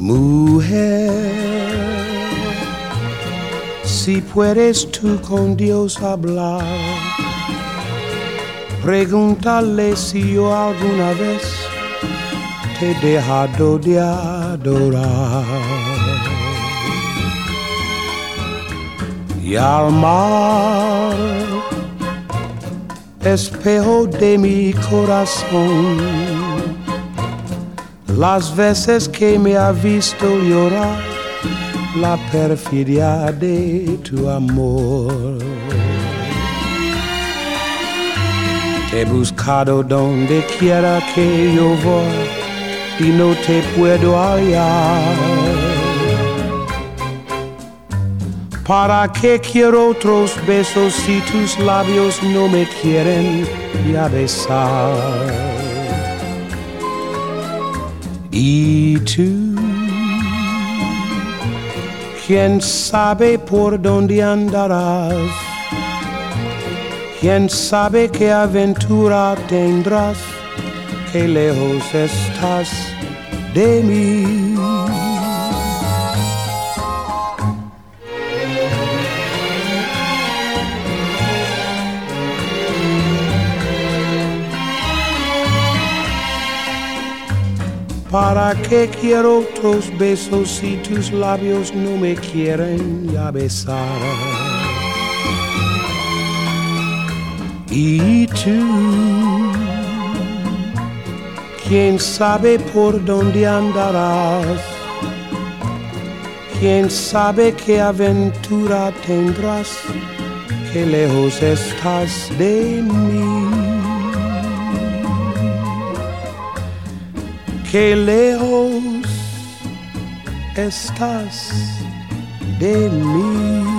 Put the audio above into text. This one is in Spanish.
Mujer, si puedes tú con Dios hablar, pregúntale si yo alguna vez te he dejado de adorar. Y al mar, espejo de mi corazón, las veces que me ha visto llorar, la perfidia de tu amor. Te he buscado donde quiera que yo voy y no te puedo hallar. ¿Para qué quiero otros besos si tus labios no me quieren ya besar? Y tú, ¿quién sabe por dónde andarás? ¿Quién sabe qué aventura tendrás? Qué lejos estás de mí. ¿Para qué quiero otros besos si tus labios no me quieren ya besar? Y tú, ¿quién sabe por dónde andarás? ¿Quién sabe qué aventura tendrás? Qué lejos estás de mí. Qué lejos estás de mí.